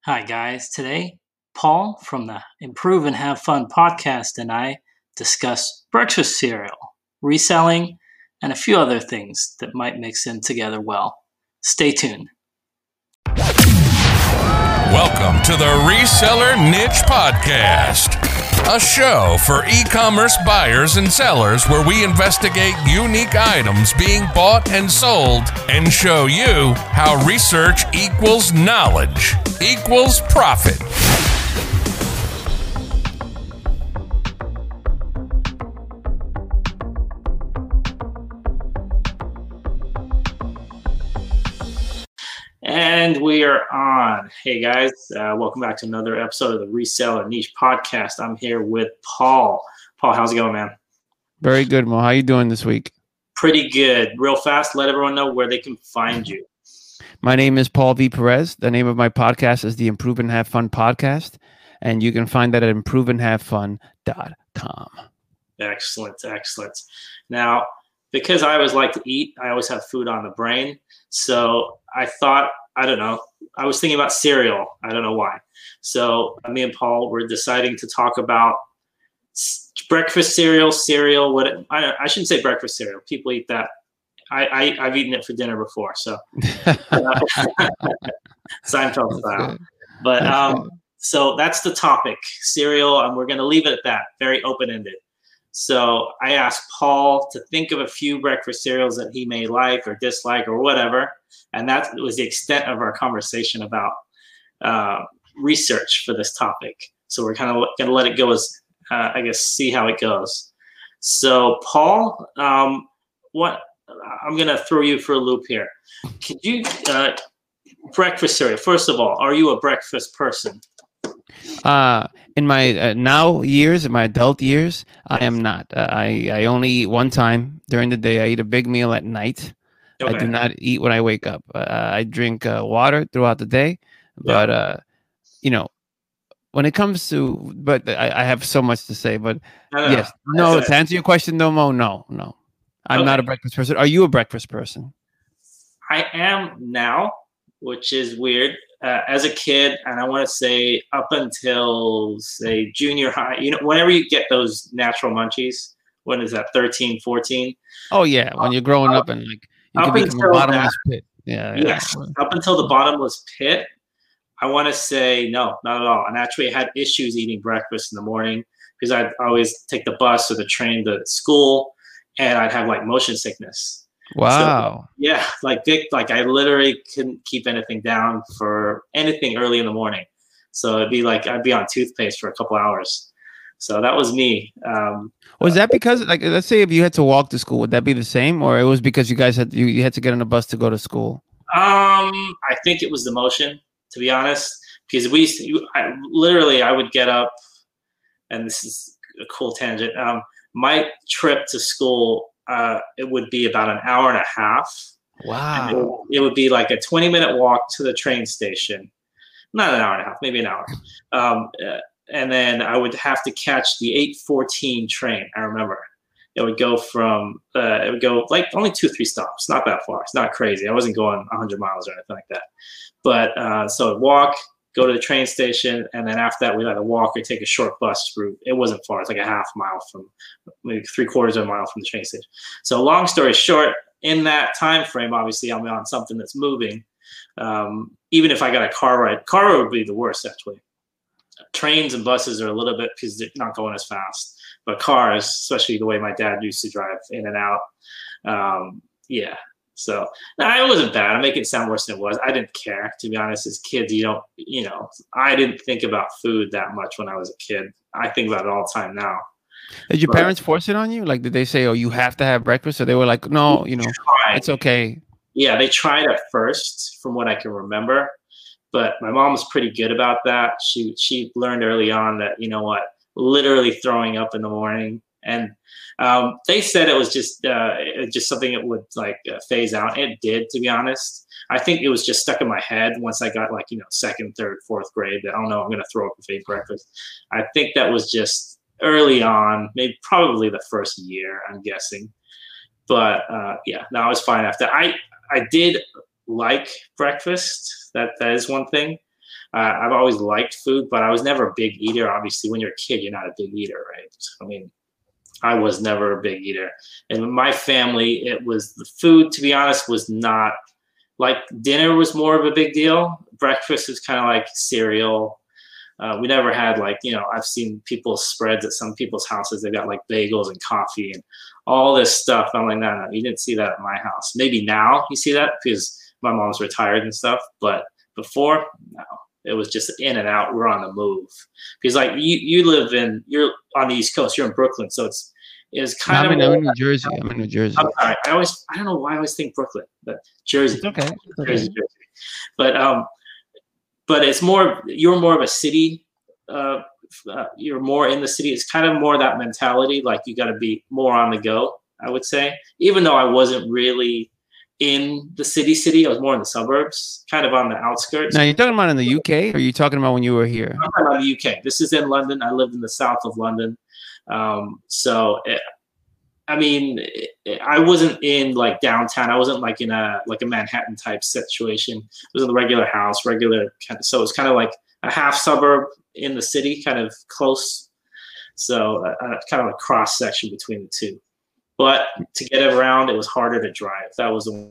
Hi, guys. Today, Paul from the Improve and Have Fun podcast and I discuss breakfast cereal, reselling, and a few other things that might mix in together well. Stay tuned. Welcome to the Reseller Niche Podcast, a show for e-commerce buyers and sellers where we investigate unique items being bought and sold and show you how research equals knowledge equals profit. And we are on. Hey, guys. Welcome back to another episode of the Reseller Niche Podcast. I'm here with Paul. Paul, how's it going, man? Very good, Mo. How you doing this week? Pretty good. Real fast, let everyone know where they can find you. My name is Paul V. Perez. The name of my podcast is the Improve and Have Fun podcast, and you can find that at improveandhavefun.com. Excellent. Now, because I always like to eat, I always have food on the brain. So I thought, I was thinking about cereal. I don't know why. So me and Paul were deciding to talk about breakfast cereal. I shouldn't say breakfast cereal. People eat that. I've eaten it for dinner before. So Seinfeld style. But so that's the topic, cereal, and we're going to leave it at that, very open-ended. So I asked Paul to think of a few breakfast cereals that he may like or dislike or whatever. And that was the extent of our conversation about research for this topic. So we're kind of going to let it go as, see how it goes. So Paul, I'm going to throw you for a loop here. Could you, breakfast cereal, first of all, are you a breakfast person? In my in my adult years, I am not. I only eat one time during the day. I eat a big meal at night. Okay. I do not eat when I wake up. I drink water throughout the day. But, when it comes to, I have so much to say. But yes, no, to answer your question, no, Mo, no. I'm not a breakfast person. Are you a breakfast person? I am now, which is weird. As a kid, and I want to say up until, say, junior high, whenever you get those natural munchies, when is that, 13, 14? Oh, yeah, when you're growing up and you can become a bottomless pit. Yes, up until the bottomless pit, I want to say no, not at all. And actually, I had issues eating breakfast in the morning because I'd always take the bus or the train to school, and I'd have motion sickness. Wow. So, yeah, I literally couldn't keep anything down for anything early in the morning. So it'd be I'd be on toothpaste for a couple hours. So that was me. Was that because, let's say if you had to walk to school, would that be the same? Or it was because you guys had you had to get on a bus to go to school? I think it was the motion, to be honest, because I would get up, and this is a cool tangent. My trip to school, it would be about an hour and a half. Wow. It would be like a 20-minute walk to the train station. Not an hour and a half, maybe an hour. And then I would have to catch the 8:14 train. I remember it would go only 2-3 stops, not that far. It's not crazy. I wasn't going 100 miles or anything like that. But so I'd walk, go to the train station, and then after that, we'd either walk or take a short bus route. It wasn't far. It's like a half mile from, maybe 3/4 of a mile from the train station. So long story short, in that time frame, obviously, I'm on something that's moving. Even if I got a car ride would be the worst, actually. Trains and buses are a little bit, because they're not going as fast. But cars, especially the way my dad used to drive in and out, So it wasn't bad. I'm making it sound worse than it was. I didn't care, to be honest. As kids, I didn't think about food that much when I was a kid. I think about it all the time now. Did your parents force it on you? Did they say, "Oh, you have to have breakfast"? Or they were like, "No, it's okay"? Yeah, they tried at first, from what I can remember. But my mom was pretty good about that. She learned early on that, literally throwing up in the morning. And they said it was just something that would phase out. It did, to be honest. I think it was just stuck in my head once I got second, third, fourth grade that, I'm going to throw up and eat breakfast. I think that was just early on, probably the first year, I'm guessing. But I was fine after. I did like breakfast. That is one thing. I've always liked food, but I was never a big eater. Obviously, when you're a kid, you're not a big eater, right? I mean, I was never a big eater. And in my family, it was the food, to be honest, was not like dinner was more of a big deal. Breakfast is kind of like cereal. We never had like, I've seen people's spreads at some people's houses. They've got like bagels and coffee and all this stuff. I'm like, no, you didn't see that at my house. Maybe now you see that because my mom's retired and stuff. But before, no, it was just in and out. We're on the move because like you're on the East Coast. You're in Brooklyn, so it's kind of. I'm in New Jersey. I'm in New Jersey. I'm sorry. I don't know why I always think Brooklyn, but Jersey. It's okay. Jersey. But it's more. You're more of a city. You're more in the city. It's kind of more that mentality. Like you got to be more on the go. I would say, even though I wasn't really in the city, I was more in the suburbs, kind of on the outskirts. Now, you're talking about in the UK, or are you talking about when you were here? I'm talking about the UK. This is in London. I lived in the south of London. I wasn't in like downtown. I wasn't like in a Manhattan type situation. It was in the regular house, so it's kind of like a half suburb in the city, kind of close. So kind of a cross section between the two. But to get around, it was harder to drive. That was the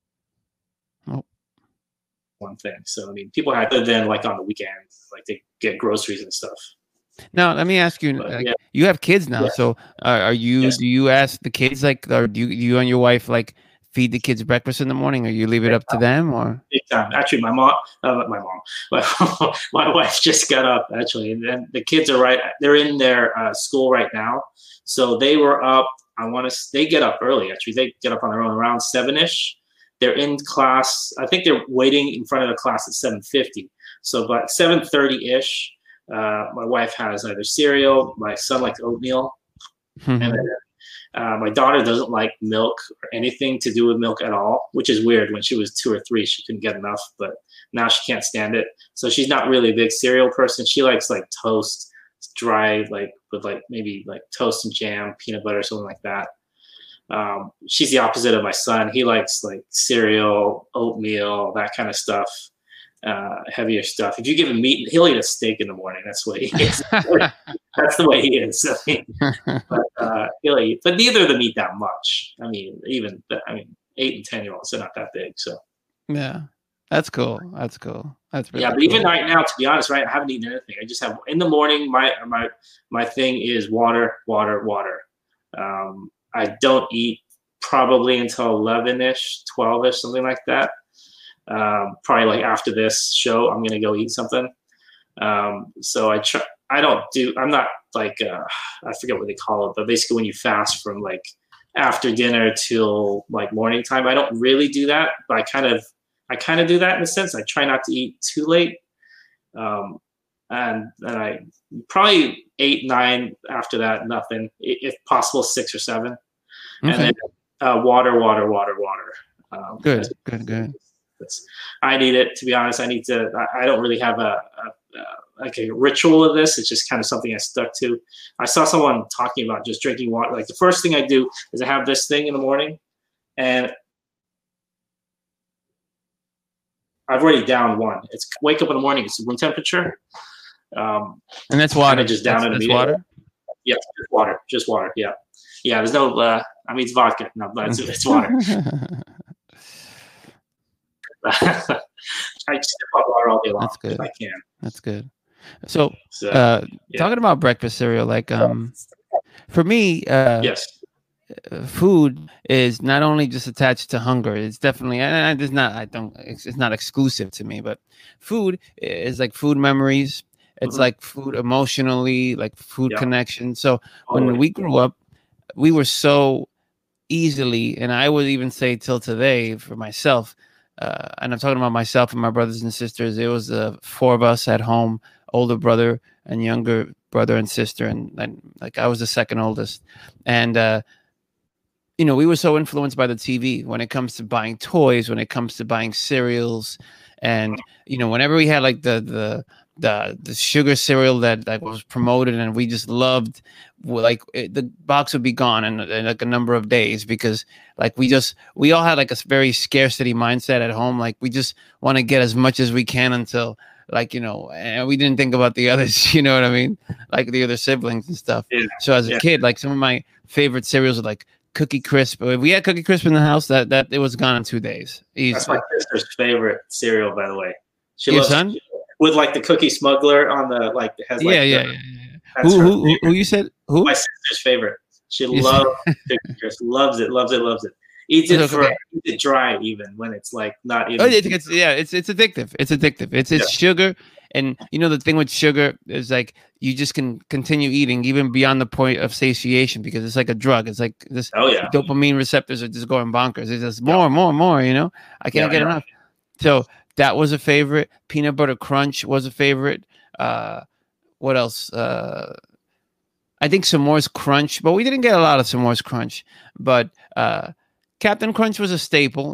one thing. So, I mean, people had to then, like, on the weekends, like, they get groceries and stuff. Now, let me ask you, you have kids now. Yeah. So do you ask the kids, like, or do you and your wife, like, feed the kids breakfast in the morning, or you leave it up to them, or? Big time. Actually, my wife just got up, actually, and then the kids are they're in their school right now. So they were up. They get up early, actually. They get up on their own around 7-ish. They're in class. I think they're waiting in front of the class at 7:50. So by 7:30-ish, my wife has either cereal, my son likes oatmeal, and then, my daughter doesn't like milk or anything to do with milk at all, which is weird. When she was 2 or 3, she couldn't get enough, but now she can't stand it. So she's not really a big cereal person. She likes like toast, dry, like with like maybe like toast and jam, peanut butter, something like that. She's the opposite of my son. He likes like cereal, oatmeal, that kind of stuff, heavier stuff. If you give him meat, he'll eat a steak in the morning. That's what he is. That's the way he is. But he'll eat, but neither of them eat that much. I mean, 8 and 10-year-olds, they're not that big. So yeah. That's cool. That's really but cool. Even right now, to be honest, right, I haven't eaten anything. I just have in the morning. My thing is water. I don't eat probably until 11-ish, 12-ish, something like that. Probably like after this show, I'm gonna go eat something. So I try. I'm not like I forget what they call it, but basically when you fast from like after dinner till like morning time, I don't really do that, but I kind of do that in a sense. I try not to eat too late. And I probably 8, 9 after that, nothing. If possible, 6 or 7. Okay. And then water. Good. I need it, to be honest. I don't really have a ritual of this. It's just kind of something I stuck to. I saw someone talking about just drinking water. Like the first thing I do is I have this thing in the morning, and I've already downed one. It's wake up in the morning. It's room temperature. And that's water. Just down it immediately. Water? Yeah, just water. Yeah. There's no. It's vodka. No, but it's water. I just sip on water all day long. That's good. If I can. That's good. So talking about breakfast cereal, like for me, yes. Food is not only just attached to hunger. It's definitely, and it's not exclusive to me, but food is like food memories. It's like food emotionally, like food connection. So when we grew up, we were so easily, and I would even say till today for myself, and I'm talking about myself and my brothers and sisters, it was 4 of us at home, older brother and younger brother and sister. And like I was the second oldest. And, we were so influenced by the TV when it comes to buying toys, when it comes to buying cereals. And, whenever we had like the the sugar cereal that was promoted, and we just loved. The box would be gone in like a number of days, because like we all had like a very scarcity mindset at home. Like we just want to get as much as we can until, like, and we didn't think about the others, you know what I mean? Like the other siblings and stuff. Yeah. So as a kid, like some of my favorite cereals were like Cookie Crisp. If we had Cookie Crisp in the house, that it was gone in 2 days. Easily. That's my sister's favorite cereal, by the way. Your son? With like the Cookie Smuggler on the has like yeah. Who you said? Who? My sister's favorite. She loves Cookie Crisp. Loves it. Eats it dry even when it's like not even. Oh, it's addictive. It's addictive. It's sugar, and the thing with sugar is like you just can continue eating even beyond the point of satiation, because it's like a drug. It's like this. Dopamine receptors are just going bonkers. It's just more. I can't get enough. So that was a favorite. Peanut Butter Crunch was a favorite. What else? I think S'mores Crunch, but we didn't get a lot of S'mores Crunch. But Captain Crunch was a staple,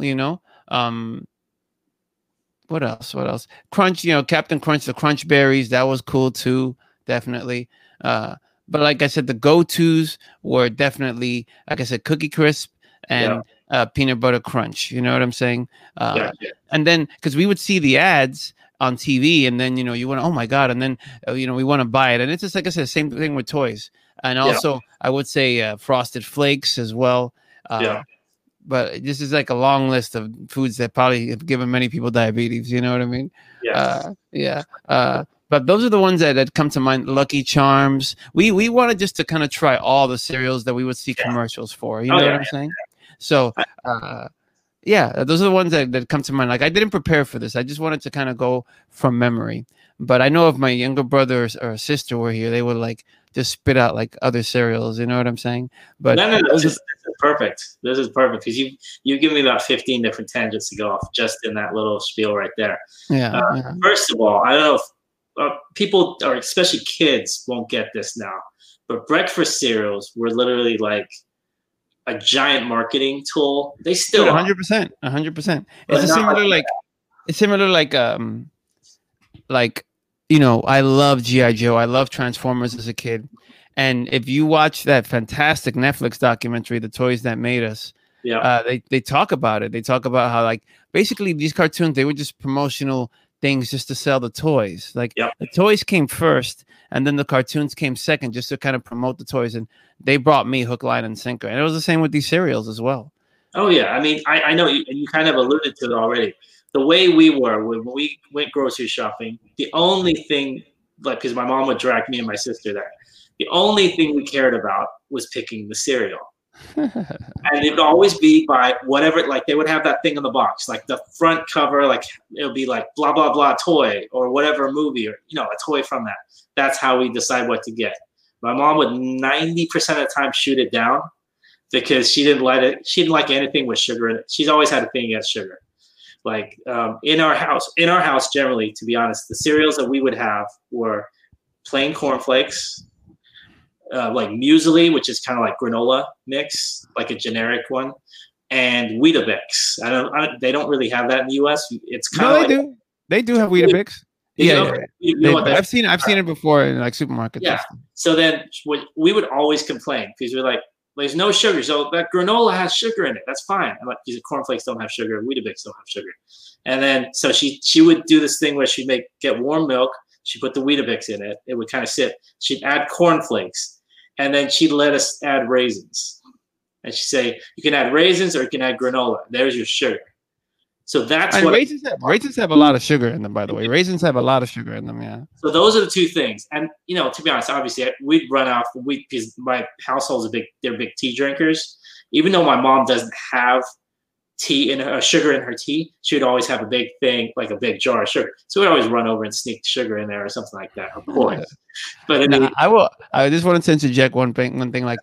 What else? Crunch, Captain Crunch, the Crunch Berries, that was cool too, definitely. But like I said, the go-tos were definitely, like I said, Cookie Crisp and Peanut Butter Crunch. You know what I'm saying? And then, because we would see the ads on TV, and then you want to, oh my god, and then we want to buy it, and it's just like I said, same thing with toys, and also I would say Frosted Flakes as well. But this is like a long list of foods that probably have given many people diabetes. You know what I mean? But those are the ones that come to mind. Lucky Charms. We wanted just to kind of try all the cereals that we would see commercials for. You know what I'm saying? So, those are the ones that come to mind. Like I didn't prepare for this. I just wanted to kind of go from memory. But I know if my younger brother or sister were here, they would like just spit out like other cereals. You know what I'm saying? But no, this is perfect. This is perfect because you give me about 15 different tangents to go off just in that little spiel right there. First of all, I don't know if people, or especially kids, won't get this now, but breakfast cereals were literally like a giant marketing tool. They still 100%. It's similar like I love G.I. Joe. I love Transformers as a kid. And if you watch that fantastic Netflix documentary, The Toys That Made Us, they talk about it. They talk about how like basically these cartoons, they were just promotional things just to sell the toys. Like the toys came first, and then the cartoons came second, just to kind of promote the toys. And they brought me hook, line, and sinker. And it was the same with these cereals as well. Oh yeah, I mean, I know you kind of alluded to it already. The way we were when we went grocery shopping, the only thing, like, because my mom would drag me and my sister there, the only thing we cared about was picking the cereal. And it would always be by whatever, like they would have that thing on the box, like the front cover, like it would be like blah, blah, blah toy or whatever movie, or, a toy from that. That's how we decide what to get. My mom would 90% of the time shoot it down because she didn't like anything with sugar in it. She's always had a thing against sugar. Like in our house, generally, to be honest, the cereals that we would have were plain cornflakes, like muesli, which is kind of like granola mix, like a generic one, and Weetabix. They don't really have that in the U.S. It's kind of They do have Weetabix. I've seen it before in like supermarkets. Yeah. So then we would always complain because we're like, there's no sugar. So that granola has sugar in it. That's fine. I'm like, these cornflakes don't have sugar. Weetabix don't have sugar. And then so she would do this thing where she'd get warm milk. She'd put the Weetabix in it. It would kind of sit. She'd add cornflakes. And then she'd let us add raisins. And she'd say, you can add raisins or you can add granola. There's your sugar. So that's what raisins have a lot of sugar in them, by the way. Raisins have a lot of sugar in them, yeah. So those are the two things. And to be honest, obviously we'd run out because my household's they're big tea drinkers. Even though my mom doesn't have tea sugar in her tea, she would always have a big thing, like a big jar of sugar. So we'd always run over and sneak sugar in there or something like that, of course. But I just wanted to interject one thing, like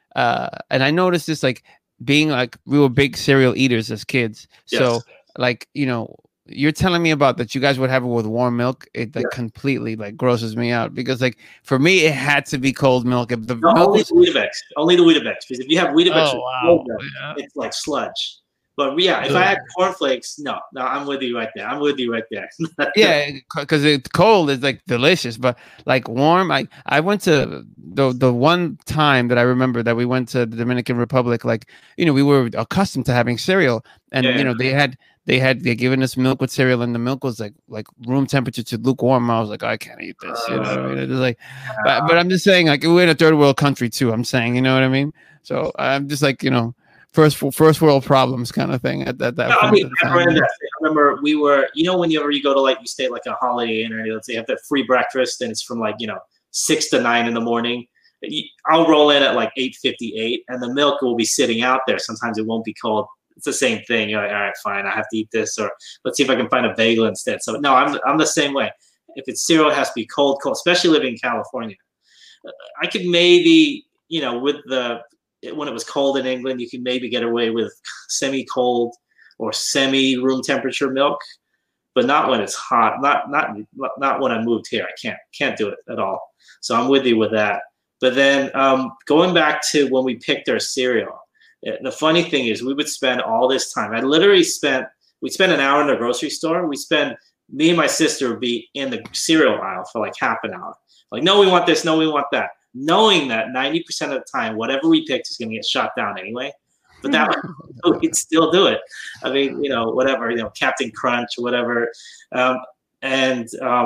and I noticed this, like being like we were big cereal eaters as kids. Yes. So like, you're telling me about that you guys would have it with warm milk. It completely like grosses me out because like for me it had to be cold milk. If the milk only the Weetabix, because if you have Weetabix with cold milk, it's like sludge. But yeah, if I had cornflakes, no, I'm with you right there. I'm with you right there. Yeah, because it's cold is like delicious, but like warm. I went to the one time that I remember that we went to the Dominican Republic. Like, we were accustomed to having cereal, and they given us milk with cereal, and the milk was like room temperature to lukewarm. I was like, I can't eat this. You know what I mean? It's like, but I'm just saying, like, we're in a third world country too. I'm saying, you know what I mean? So I'm just like, first world problems kind of thing at that point. I remember we were, whenever you go to you stay at like a Holiday Inn, or let's say you have that free breakfast, and it's from 6 to 9 in the morning. I'll roll in at like 8:58, and the milk will be sitting out there. Sometimes it won't be cold. It's the same thing. You're like, all right, fine, I have to eat this, or let's see if I can find a bagel instead. So no, I'm the same way. If it's cereal, it has to be cold, especially living in California. I could maybe, when it was cold in England, you could maybe get away with semi-cold or semi-room temperature milk, but not when it's hot. Not when I moved here. I can't do it at all. So I'm with you with that. But then going back to when we picked our cereal, the funny thing is we would spend all this time. We'd spend an hour in the grocery store. Me and my sister would be in the cereal aisle for like half an hour. Like, no, we want this. No, we want that. Knowing that 90% of the time, whatever we picked is going to get shot down anyway. But that we'd still do it. I mean, whatever, Captain Crunch or whatever. That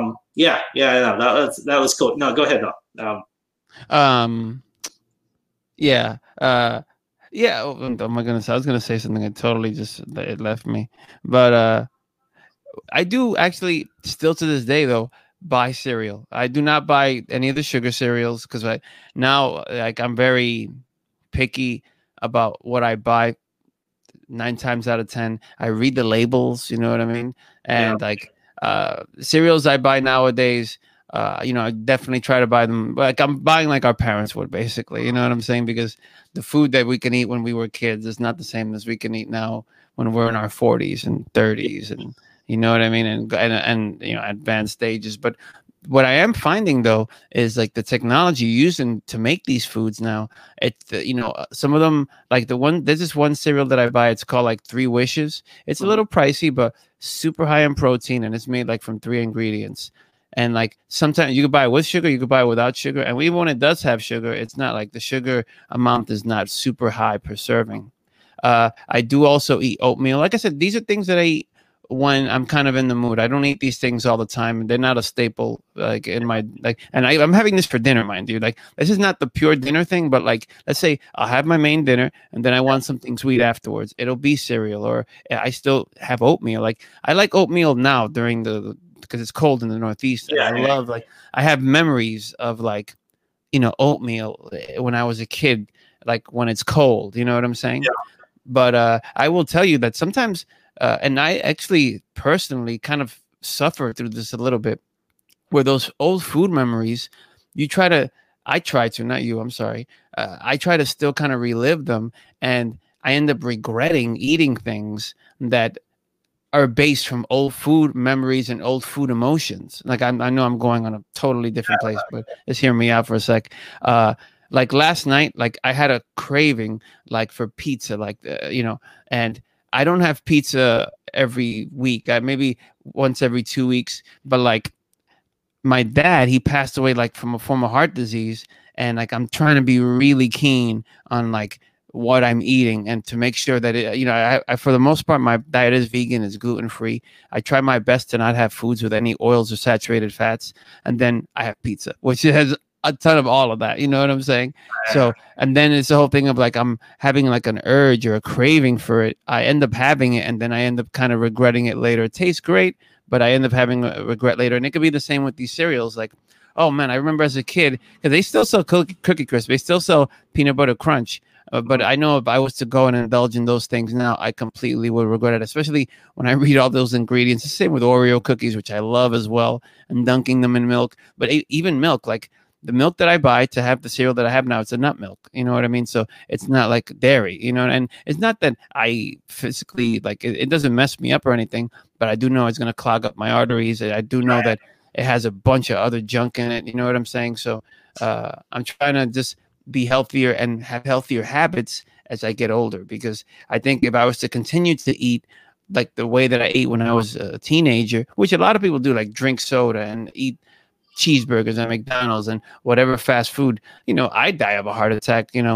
was cool. No, go ahead though. Yeah. What am I gonna say? I was gonna say something and totally it left me. But I do actually still to this day though buy cereal. I do not buy any of the sugar cereals because I'm very picky about what I buy. 9 times out of 10, I read the labels. You know what I mean? And cereals I buy nowadays, I definitely try to buy them like I'm buying like our parents would, basically. You know what I'm saying? Because the food that we can eat when we were kids is not the same as we can eat now when we're in our 40s and 30s, and you know what I mean, and advanced stages. But what I am finding though is like the technology using to make these foods now. It's some of them, like there's this one cereal that I buy. It's called like 3 Wishes. It's a little pricey, but super high in protein, and it's made like from 3 ingredients. And like sometimes you could buy it with sugar, you could buy it without sugar. And even when it does have sugar, it's not like the sugar amount is not super high per serving. I do also eat oatmeal. Like I said, these are things that I eat when I'm kind of in the mood. I don't eat these things all the time. They're not a staple like in my and I'm having this for dinner, mind you. Like this is not the pure dinner thing, but like let's say I'll have my main dinner and then I want something sweet afterwards. It'll be cereal, or I still have oatmeal. Like I like oatmeal now because it's cold in the Northeast. And I love I have memories of oatmeal when I was a kid, like when it's cold. You know what I'm saying? Yeah. But I will tell you that sometimes. And I actually personally kind of suffer through this a little bit, where those old food memories, I try to, not you, I'm sorry. I try to still kind of relive them, and I end up regretting eating things that are based from old food memories and old food emotions. Like I know I'm going on a totally different place, but just hear me out for a sec. Like last night, like I had a craving like for pizza, and I don't have pizza every week. Maybe once every 2 weeks. But like my dad, he passed away like from a form of heart disease, and like I'm trying to be really keen on like what I'm eating and to make sure that I for the most part my diet is vegan, is gluten free. I try my best to not have foods with any oils or saturated fats, and then I have pizza, which has a ton of all of that, you know what I'm saying? So, and then it's the whole thing of like I'm having like an urge or a craving for it. I end up having it, and then I end up kind of regretting it later. It tastes great, but I end up having a regret later. And it could be the same with these cereals. Like, oh man, I remember as a kid, because they still sell Cookie Crisp, they still sell Peanut Butter Crunch. But I know if I was to go and indulge in those things now, I completely would regret it, especially when I read all those ingredients. The same with Oreo cookies, which I love as well, and dunking them in milk. But even milk, like the milk that I buy to have the cereal that I have now, it's a nut milk. You know what I mean? So it's not like dairy, and it's not that I physically, like, it doesn't mess me up or anything, but I do know it's going to clog up my arteries. I do know that it has a bunch of other junk in it. You know what I'm saying? So I'm trying to just be healthier and have healthier habits as I get older, because I think if I was to continue to eat like the way that I ate when I was a teenager, which a lot of people do, like drink soda and eat cheeseburgers at McDonald's and whatever fast food, I'd die of a heart attack, in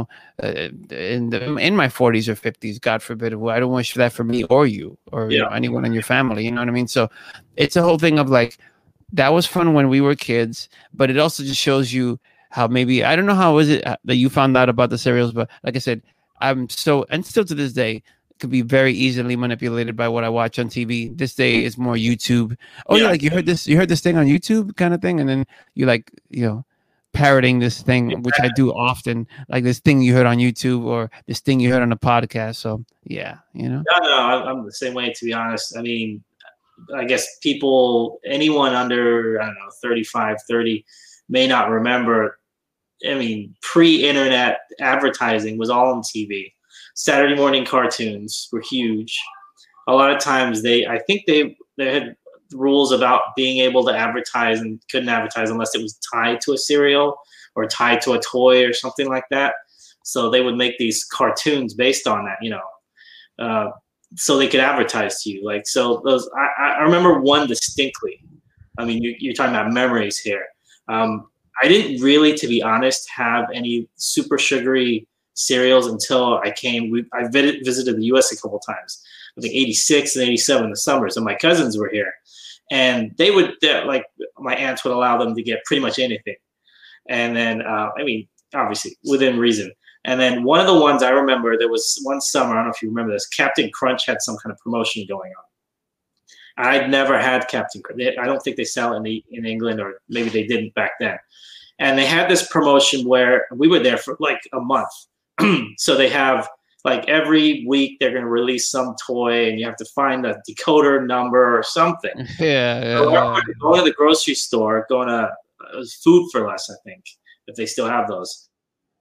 my 40s or 50s, God forbid. I don't wish that for me or you or anyone in your family. You know what I mean? So it's a whole thing of like, that was fun when we were kids, but it also just shows you how maybe, I don't know how is it that you found out about the cereals, but like I said, and still to this day, could be very easily manipulated by what I watch on TV. This day is more YouTube. Oh yeah, like you heard this thing on YouTube kind of thing, and then you like, parroting this thing, which I do often, like this thing you heard on YouTube or this thing you heard on a podcast. So yeah, No, I'm the same way, to be honest. I mean, I guess anyone under, I don't know, 35, 30 may not remember. I mean, pre-internet advertising was all on TV. Saturday morning cartoons were huge. A lot of times I think they had rules about being able to advertise and couldn't advertise unless it was tied to a cereal or tied to a toy or something like that. So they would make these cartoons based on that, so they could advertise to you. Like, so those, I remember one distinctly. I mean, you're talking about memories here. I didn't really, to be honest, have any super sugary cereals until I visited the U.S. a couple times. I think 86 and 87 in the summers, and my cousins were here, and they would, like, my aunts would allow them to get pretty much anything. And then, I mean, obviously within reason. And then one of the ones I remember, there was one summer, I don't know if you remember this, Captain Crunch had some kind of promotion going on. I'd never had Captain Crunch. I don't think they sell it in England, or maybe they didn't back then. And they had this promotion where we were there for like a month. So they have, like, every week they're going to release some toy, and you have to find a decoder number or something. Yeah. So going to the grocery store, going to Food for Less, I think, if they still have those.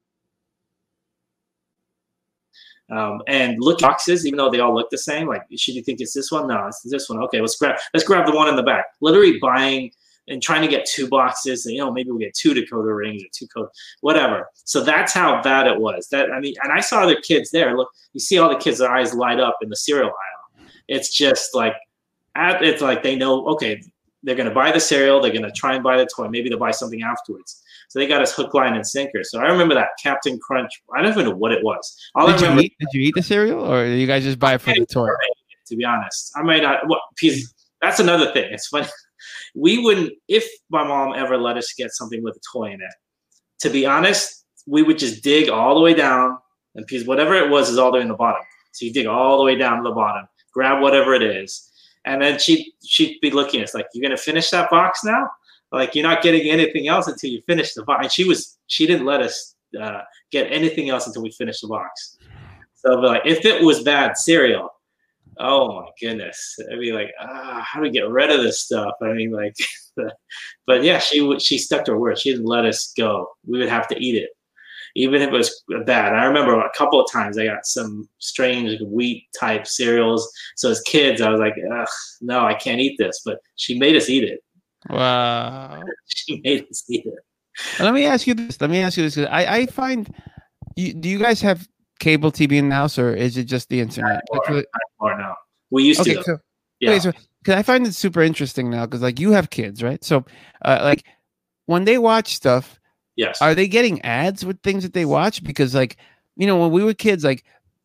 And look at boxes, even though they all look the same. Like, should you think it's this one? No, it's this one. Okay, let's grab the one in the back. Literally buying and trying to get 2 boxes, and maybe we'll get 2 decoder rings or 2 code, whatever. So that's how bad it was. I mean, and I saw other kids there. Look, you see all the kids, their eyes light up in the cereal aisle. It's just like, it's like they know, okay, they're going to buy the cereal, they're going to try and buy the toy, maybe they'll buy something afterwards. So they got us hook, line, and sinker. So I remember that Captain Crunch. I don't even know what it was. Did you eat the cereal, or did you guys just buy it for the toy? To be honest, I might not. That's another thing. It's funny. We wouldn't, if my mom ever let us get something with a toy in it, to be honest, we would just dig all the way down, and because whatever it was is all the way in the bottom. So you dig all the way down to the bottom, grab whatever it is, and then she'd be looking at us like, "You're gonna finish that box now? Like, you're not getting anything else until you finish the box." And she didn't let us get anything else until we finished the box. So, like, if it was bad cereal, oh my goodness, I'd be like, how do we get rid of this stuff? I mean, like, but yeah, she stuck to her word. She didn't let us go. We would have to eat it, even if it was bad. I remember a couple of times I got some strange wheat type cereals. So as kids, I was like, no, I can't eat this. But she made us eat it. Wow. She made us eat it. Let me ask you this. I find, do you guys have cable TV in the house, or is it just the internet? Or no, we used to. So, yeah. Okay, so because I find it super interesting now, because like you have kids, right? So, like when they watch stuff, yes, are they getting ads with things that they watch? Because like, when we were kids, like,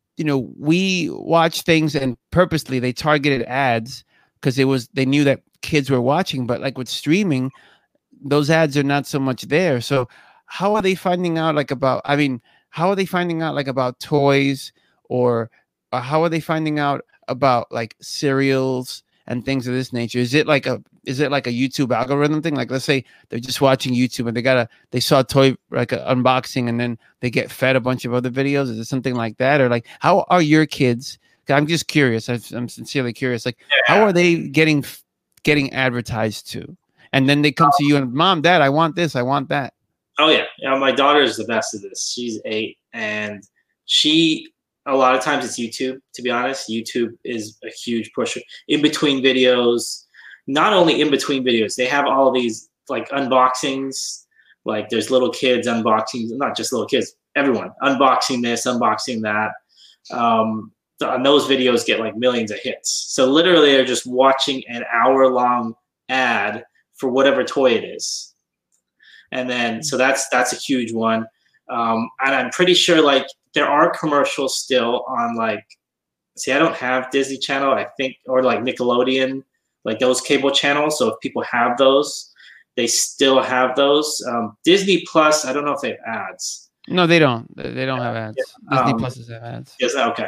we watched things and purposely they targeted ads because they knew that kids were watching. But like with streaming, those ads are not so much there. So how are they finding out how are they finding out like about toys, or how are they finding out about like cereals and things of this nature? Is it like a YouTube algorithm thing? Like, let's say they're just watching YouTube and they saw a toy, like an unboxing, and then they get fed a bunch of other videos. Is it something like that? Or like, how are your kids? I'm just curious. I'm sincerely curious. Like, how are they getting advertised to? And then they come to you and, Mom, Dad, I want this, I want that. Oh yeah. My daughter is the best at this. She's 8, and a lot of times it's YouTube, to be honest. YouTube is a huge pusher. In between videos, not only in between videos, they have all these like unboxings. Like, there's little kids unboxing, not just little kids, everyone unboxing this, unboxing that. And those videos get like millions of hits. So literally they're just watching an hour-long ad for whatever toy it is. And then, so that's a huge one. And I'm pretty sure like there are commercials still on like, see, I don't have Disney Channel, I think, or like Nickelodeon, like those cable channels. So if people have those, they still have those. Disney Plus, I don't know if they have ads. No, they don't. They don't have ads. Yeah. Disney Plus has ads. Yes, okay.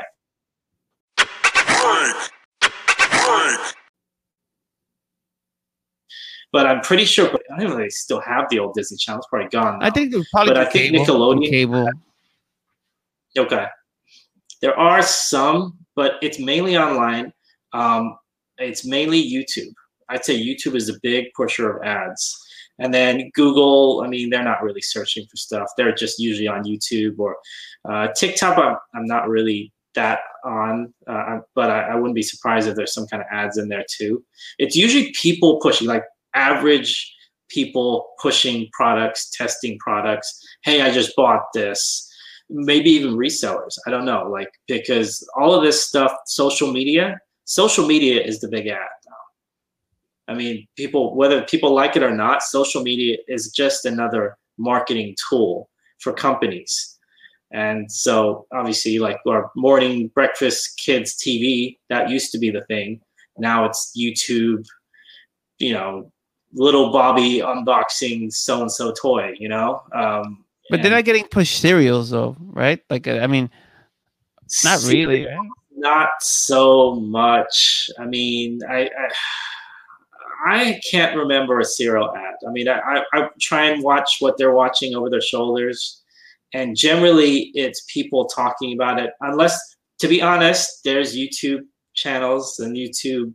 But I'm pretty sure, I don't know if they still have the old Disney Channel. It's probably gone now. I think there's probably I think Nickelodeon. Cable. Okay. There are some, but it's mainly online. It's mainly YouTube. I'd say YouTube is a big pusher of ads. And then Google, I mean, they're not really searching for stuff. They're just usually on YouTube or TikTok. I'm not really that on, but I wouldn't be surprised if there's some kind of ads in there too. It's usually people pushing, like average people pushing products, testing products. Hey, I just bought this. Maybe even resellers. I don't know, like, because all of this stuff, social media is the big ad now. I mean, whether people like it or not, social media is just another marketing tool for companies. And so obviously like our morning breakfast kids TV, that used to be the thing. Now it's YouTube, you know, little Bobby unboxing so-and-so toy, you know? But they're not getting pushed cereals though, right? Like, I mean, not really, right? Not so much. I mean, I can't remember a cereal ad. I mean, I try and watch what they're watching over their shoulders. And generally, it's people talking about it. Unless, to be honest, there's YouTube channels and YouTube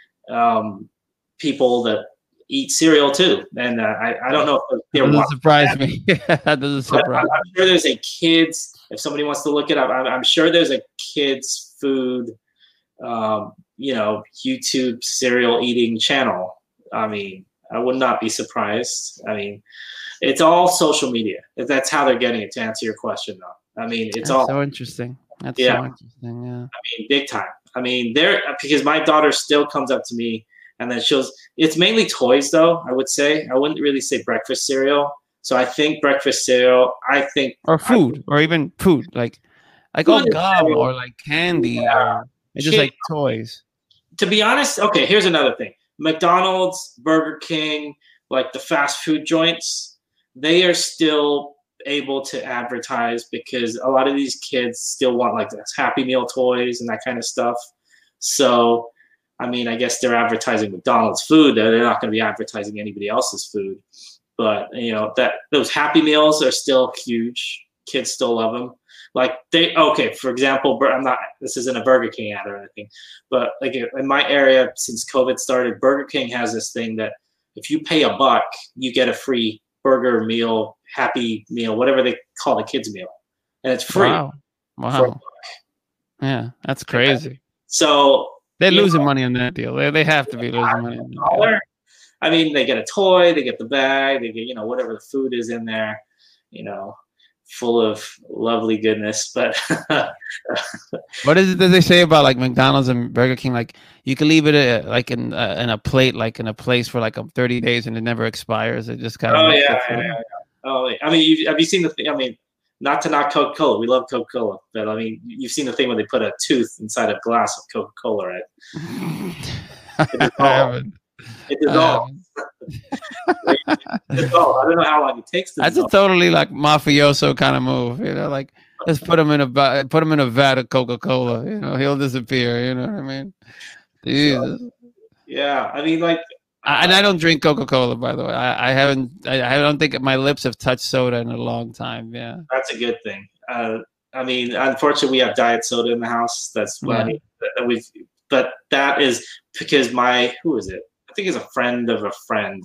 people that eat cereal too. And I don't know if they're that doesn't surprise me. That doesn't surprise me. I'm sure there's a kids, if somebody wants to look it up, I'm sure there's a kids food, you know, YouTube cereal eating channel. I mean, I would not be surprised. I mean, it's all social media. That's how they're getting it, to answer your question, though. I mean, it's all so interesting. That's so interesting. Yeah. I mean, big time. I mean, because my daughter still comes up to me and then it's mainly toys, though, I would say. I wouldn't really say breakfast cereal. So I think breakfast cereal, or food, or even food, like all gum or like candy, or it's just like toys. To be honest, okay, here's another thing. McDonald's, Burger King, like the fast food joints, they are still able to advertise because a lot of these kids still want like this Happy Meal toys and that kind of stuff. So, I mean, I guess they're advertising McDonald's food. They're not going to be advertising anybody else's food. But, you know, those Happy Meals are still huge. Kids still love them. Like for example, this isn't a Burger King ad or anything, but like in my area, since COVID started, Burger King has this thing that if you pay $1, you get a free burger meal, Happy Meal, whatever they call the kids meal. And it's free. Wow. Yeah, that's crazy. So they're losing money on that deal. They have to be losing money on that deal. I mean, they get a toy, they get the bag, they get, you know, whatever the food is in there, you know, full of lovely goodness. But what is it that they say about like McDonald's and Burger King? Like you can leave it like in a plate, like in a place for like 30 days and it never expires. It just kind of. Yeah. Oh, I mean, have you seen the thing? I mean, not to knock Coca-Cola. We love Coca-Cola. But I mean, you've seen the thing where they put a tooth inside a glass of Coca-Cola, right? It dissolves. I don't know how long it takes to That's dissolve. A totally like mafioso kind of move, you know, like let's put him in a vat of Coca-Cola, you know, he'll disappear, you know what I mean? Jesus. So, yeah, I mean, like, and I don't drink Coca-Cola, by the way. I don't think my lips have touched soda in a long time. Yeah, that's a good thing. I mean, unfortunately, we have diet soda in the house. That's what but that is because who is it? I think he's a friend of a friend.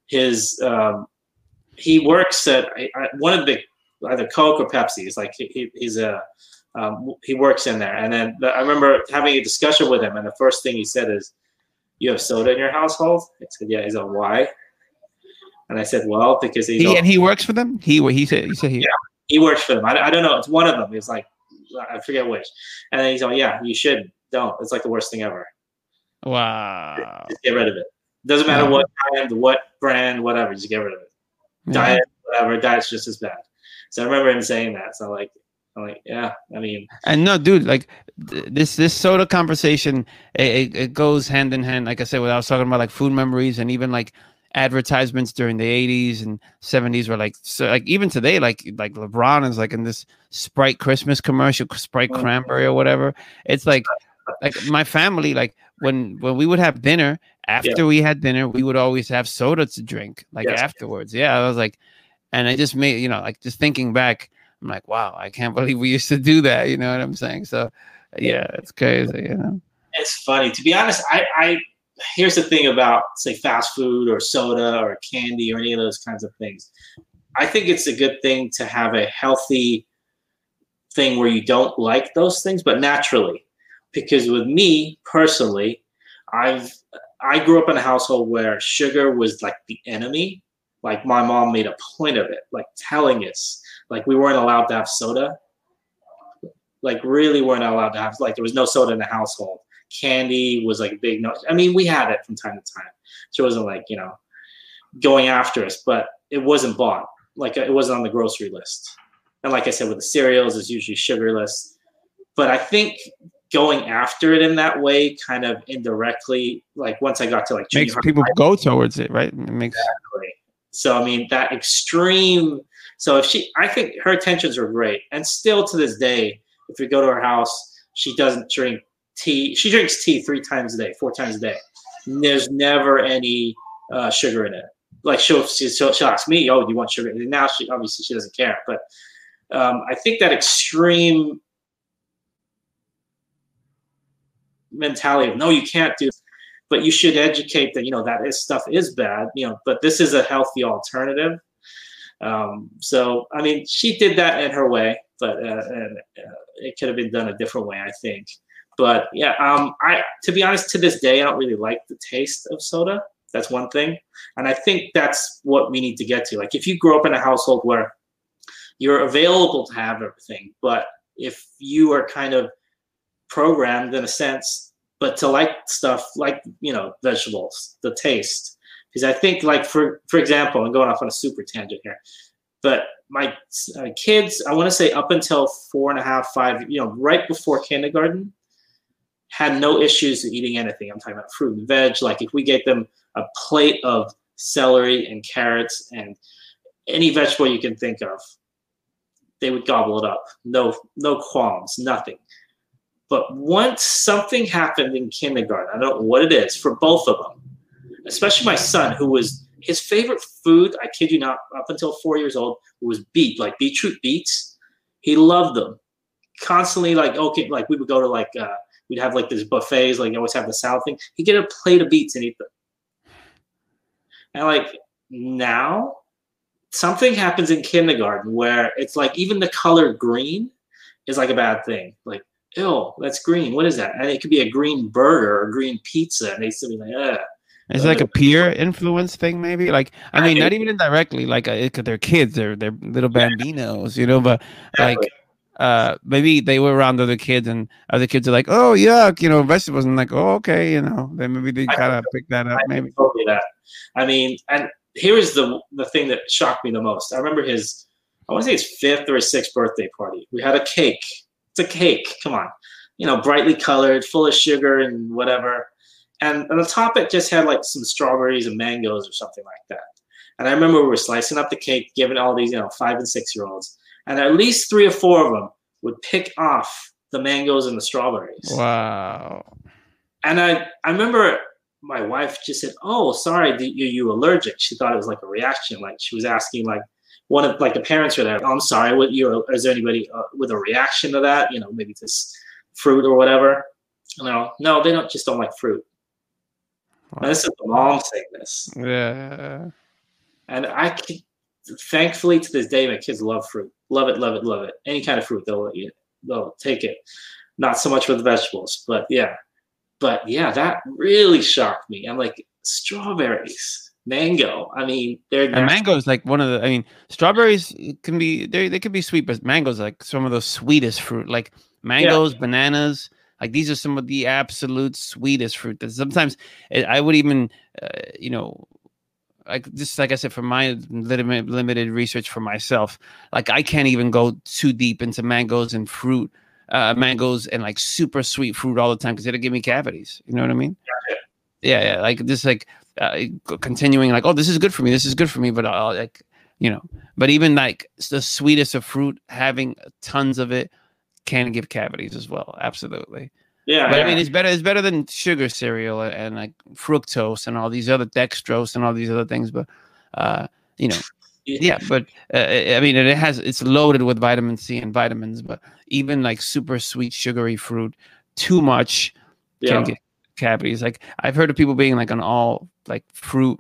He works at one of the either Coke or Pepsi. It's like he works in there. And then I remember having a discussion with him, and the first thing he said is, "You have soda in your household?" I said, "Yeah." He's like, "Why?" And I said, "Well, because he works for them." He said yeah. He works for them. I don't know. It's one of them. It's like, I forget which. And then he's like, yeah, you should. Don't. It's like the worst thing ever. Wow. Just get rid of it. Doesn't matter what kind, what brand, whatever. Just get rid of it. Diet, whatever. Diet's just as bad. So I remember him saying that. So I'm like, yeah. I mean, and no, dude, like this soda conversation, it goes hand in hand. Like I said, when I was talking about like food memories and even like advertisements during the 80s and 70s were like, so like even today, like LeBron is like in this Sprite Christmas commercial, Sprite Cranberry or whatever. It's like my family, like when we would have dinner, after we had dinner, we would always have soda to drink like afterwards. Yeah. I was like, and I just made, like just thinking back, I'm like, wow, I can't believe we used to do that. You know what I'm saying? So yeah, it's crazy. It's funny, to be honest. I here's the thing about, say, fast food or soda or candy or any of those kinds of things. I think it's a good thing to have a healthy thing where you don't like those things, but naturally. Because with me personally, I grew up in a household where sugar was like the enemy. Like my mom made a point of it, like telling us, like we weren't allowed to have soda. Like really weren't allowed to have, like there was no soda in the household. Candy was like a big no. I mean, we had it from time to time. So it wasn't like, going after us, but it wasn't bought. Like it wasn't on the grocery list. And like I said, with the cereals, it's usually sugarless. But I think going after it in that way kind of indirectly, like once I got to like makes people go towards it, right? It makes exactly. So I mean that extreme. So I think her intentions are great, and still to this day, if you go to her house, she doesn't drink tea. She drinks tea 3 times a day, 4 times a day. There's never any sugar in it. Like she'll ask me, "Oh, do you want sugar?" And now she doesn't care. But I think that extreme mentality of no, you can't do, but you should educate that that stuff is bad. But this is a healthy alternative. So I mean, she did that in her way, but it could have been done a different way, I think. But yeah, to be honest, to this day, I don't really like the taste of soda. That's one thing, and I think that's what we need to get to. Like, if you grow up in a household where you're available to have everything, but if you are kind of programmed in a sense, but to like stuff like vegetables, the taste. Because I think, like for example, I'm going off on a super tangent here, but my kids, I want to say up until 4.5, 5, right before kindergarten, had no issues eating anything. I'm talking about fruit and veg. Like if we gave them a plate of celery and carrots and any vegetable you can think of, they would gobble it up. No qualms, nothing. But once something happened in kindergarten, I don't know what it is for both of them, especially my son, who was his favorite food, I kid you not, up until 4 years old, was beetroot beets. He loved them. Constantly, like, okay, like we would go to we'd have like these buffets, like you always have the salad thing. He'd get a plate of beets and eat them. And like now, something happens in kindergarten where it's like even the color green is like a bad thing. Like, ew, that's green. What is that? And it could be a green burger or green pizza. And they still be like, ugh. It's like a peer influence thing, maybe. Like, I mean, not even indirectly. Like, they're kids, they're little bambinos, But like, maybe they were around other kids, and other kids are like, "Oh, yuck," vegetables, and like, "Oh, okay," Then maybe they kind of pick that up. Maybe totally that. I mean, and here is the thing that shocked me the most. I remember I want to say his 5th or his 6th birthday party. We had a cake. It's a cake. Come on, brightly colored, full of sugar and whatever. And on the top, it just had like some strawberries and mangoes or something like that. And I remember we were slicing up the cake, giving all these, 5 and 6-year-olds, and at least 3 or 4 of them would pick off the mangoes and the strawberries. Wow. And I remember my wife just said, "Oh, sorry, are you allergic?" She thought it was like a reaction. Like she was asking, like one of like the parents were there. "Oh, I'm sorry, is there anybody with a reaction to that? Maybe this fruit or whatever." No, they don't like fruit. Wow. This is the mom saying this. Yeah. And thankfully to this day, my kids love fruit. Love it, love it, love it. Any kind of fruit, they'll take it. Not so much with the vegetables, but yeah. But yeah, that really shocked me. I'm like, strawberries. mango. I mean, they're And mango is like one of the. I mean, strawberries can be they can be sweet, but mangoes like some of the sweetest fruit. Like mangoes, bananas. Like these are some of the absolute sweetest fruit. That sometimes I would even, you know, like just like I said, from my limited research for myself, like I can't even go too deep into mangoes and fruit, mangoes and like super sweet fruit all the time because it'll give me cavities. You know what I mean? Gotcha. Yeah. Like just like continuing, like, oh, this is good for me. This is good for me. But I'll like, you know, but even like the sweetest of fruit, having tons of it can give cavities as well. Absolutely. Yeah, But I mean, it's better than sugar cereal and like fructose and all these other dextrose and all these other things. But you know, yeah. But I mean, it's loaded with vitamin C and vitamins. But even like super sweet sugary fruit, too much can get cavities. Like I've heard of people being like on all like fruit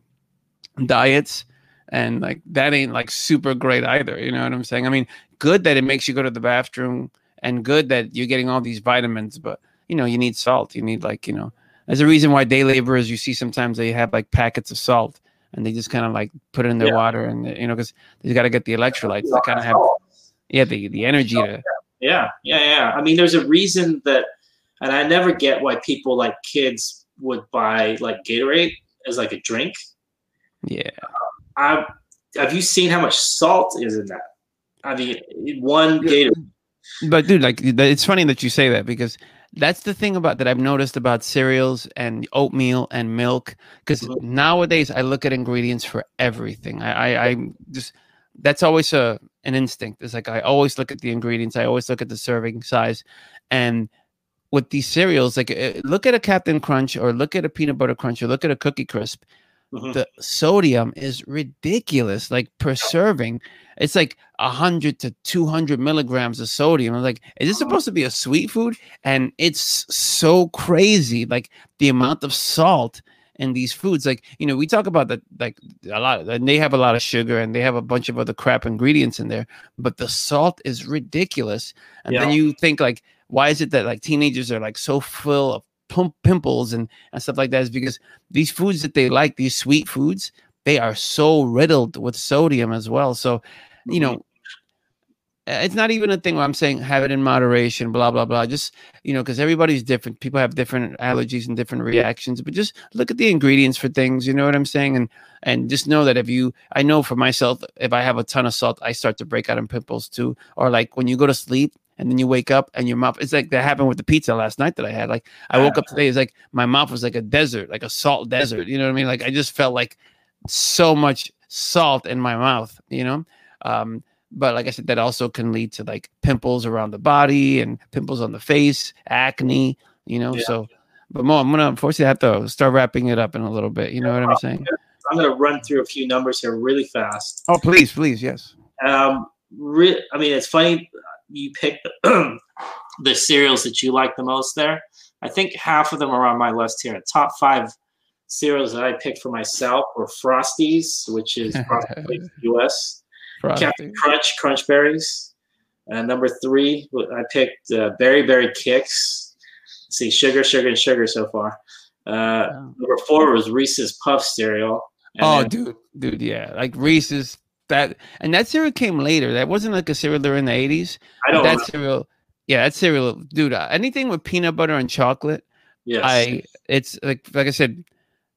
diets, and like that ain't like super great either. You know what I'm saying? I mean, good that it makes you go to the bathroom, and good that you're getting all these vitamins, but you know, you need salt. You need like, you know, there's a reason why day laborers, you see sometimes they have like packets of salt and they just kind of like put it in their water, and you know, because they got to get the electrolytes. They kind of have, the energy to. Yeah. I mean, there's a reason that, and I never get why people like kids would buy like Gatorade as like a drink. Yeah. Have you seen how much salt is in that? I mean, one Gatorade. But dude, like it's funny that you say that, because that's the thing about that I've noticed about cereals and oatmeal and milk. Because nowadays I look at ingredients for everything. I just, that's always an instinct. It's like I always look at the ingredients. I always look at the serving size. And with these cereals, like look at a Captain Crunch or look at a Peanut Butter Crunch or look at a Cookie Crisp. The sodium is ridiculous. Like per serving, it's like 100 to 200 milligrams of sodium. I'm like, is this supposed to be a sweet food? And it's so crazy, like the amount of salt in these foods. Like, you know, we talk about that, like a lot, and they have a lot of sugar and they have a bunch of other crap ingredients in there, but the salt is ridiculous. And then you think like, why is it that like teenagers are like so full of pimples and stuff like that? Is because these foods that they like, these sweet foods, they are so riddled with sodium as well. So, you know, it's not even a thing where I'm saying have it in moderation, blah, blah, blah. Just, you know, because everybody's different. People have different allergies and different reactions, but just look at the ingredients for things. You know what I'm saying? And just know that I know for myself, if I have a ton of salt, I start to break out in pimples too. Or like when you go to sleep, and then you wake up and your mouth, it's like that happened with the pizza last night that I had. Like I woke up today, it's like my mouth was like a desert, like a salt desert. You know what I mean? Like I just felt like so much salt in my mouth, you know? But like I said, that also can lead to like pimples around the body and pimples on the face, acne, you know? So, but Mo, I'm going to unfortunately have to start wrapping it up in a little bit. You know what I'm saying? I'm going to run through a few numbers here really fast. Oh, please. Yes. I mean, it's funny. You pick the cereals that you like the most there. I think half of them are on my list here. Top 5 cereals that I picked for myself were Frosties, which is US. Captain Crunch, Crunch Berries. And number 3, I picked Berry Berry Kicks. Let's see, sugar so far. Number 4 was Reese's Puff cereal. And dude, yeah. Like Reese's. That cereal came later. That wasn't like a cereal during the 80s. I don't know. That cereal, dude. Anything with peanut butter and chocolate. Yes. It's like I said,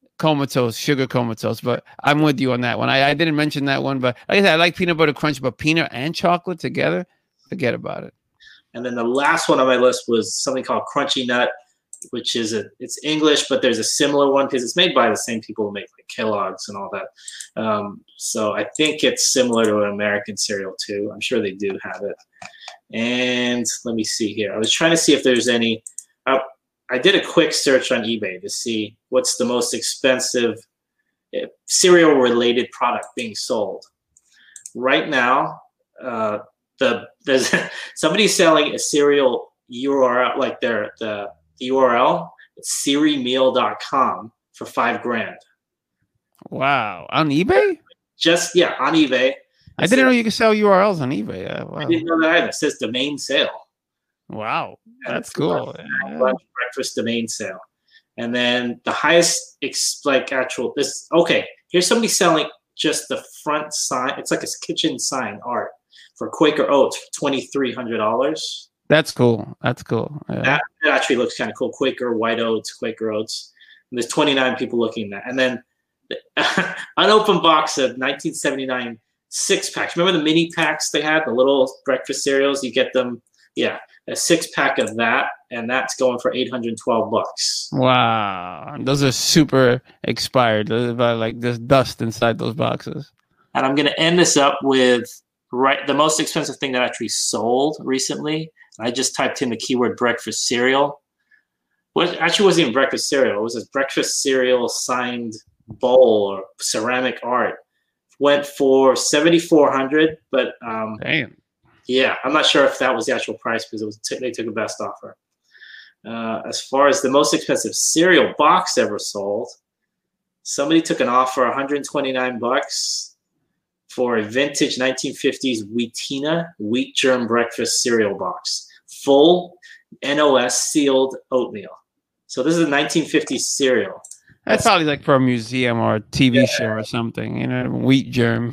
sugar comatose. But I'm with you on that one. I didn't mention that one, but like I said, I like peanut butter crunch, but peanut and chocolate together, forget about it. And then the last one on my list was something called Crunchy Nut, which is it's English, but there's a similar one because it's made by the same people who make like Kellogg's and all that. So I think it's similar to an American cereal too. I'm sure they do have it. And let me see here. I was trying to see if there's any. I did a quick search on eBay to see what's the most expensive cereal-related product being sold. Right now, there's somebody selling a cereal URL, like the URL, it's ceremeal.com for $5,000. Wow. On eBay? On eBay. I didn't know you could sell URLs on eBay. Wow. I didn't know that either. It says domain sale. Wow. That's cool. Breakfast domain sale. And then the highest, Here's somebody selling just the front sign. It's like a kitchen sign art for Quaker Oats, $2,300. That's cool. That's cool. Yeah. That actually looks kind of cool. Quaker white oats, Quaker Oats. And there's 29 people looking at that. And then unopened box of 1979 6-packs. Remember the mini packs they had, the little breakfast cereals? You get them, a 6-pack of that, and that's going for $812. Wow, those are super expired. There's about like there's dust inside those boxes. And I'm going to end this up with the most expensive thing that actually sold recently. I just typed in the keyword breakfast cereal. Well, it actually wasn't even breakfast cereal. It was a breakfast cereal signed bowl or ceramic art. Went for $7,400, but damn. Yeah, I'm not sure if that was the actual price because they took a best offer. As far as the most expensive cereal box ever sold, somebody took an offer, $129 for a vintage 1950s Wheatina wheat germ breakfast cereal box, full NOS sealed oatmeal. So this is a 1950s cereal. That's probably like for a museum or a TV show or something, wheat germ.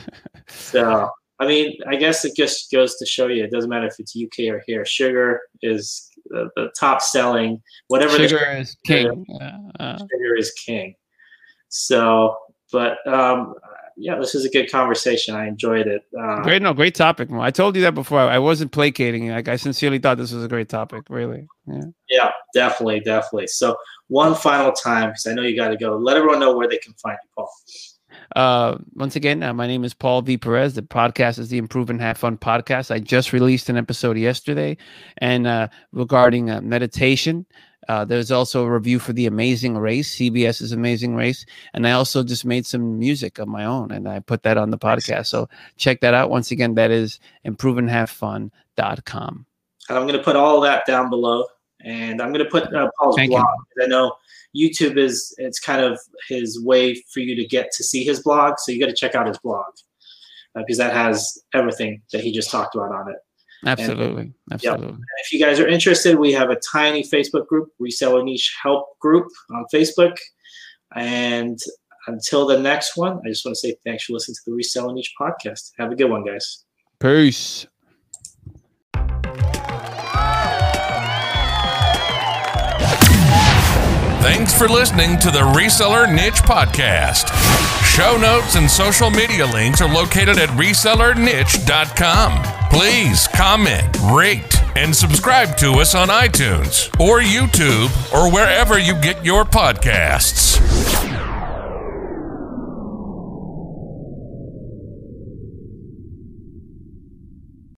So, I mean, I guess it just goes to show you, it doesn't matter if it's UK or here. Sugar is the top selling. Whatever sugar is king. Sugar is king. So, but this is a good conversation. I enjoyed it. Great topic, Mo. I told you that before. I wasn't placating. Like, I sincerely thought this was a great topic, really. Yeah, definitely. So one final time, because I know you got to go. Let everyone know where they can find you, Paul. Once again, my name is Paul V. Perez. The podcast is the Improve and Have Fun podcast. I just released an episode yesterday, and regarding meditation. There's also a review for The Amazing Race, CBS's Amazing Race. And I also just made some music of my own, and I put that on the podcast. So check that out. Once again, that is improveandhavefun.com. And I'm going to put all that down below. And I'm going to put Paul's blog. I know YouTube it's kind of his way for you to get to see his blog. So you got to check out his blog because that has everything that he just talked about on it. Absolutely. Yep. If you guys are interested, we have a tiny Facebook group, Reseller Niche Help Group on Facebook. And until the next one, I just want to say thanks for listening to the Reseller Niche podcast. Have a good one, guys. Peace. Thanks for listening to the Reseller Niche Podcast. Show notes and social media links are located at resellerniche.com. Please comment, rate, and subscribe to us on iTunes or YouTube or wherever you get your podcasts.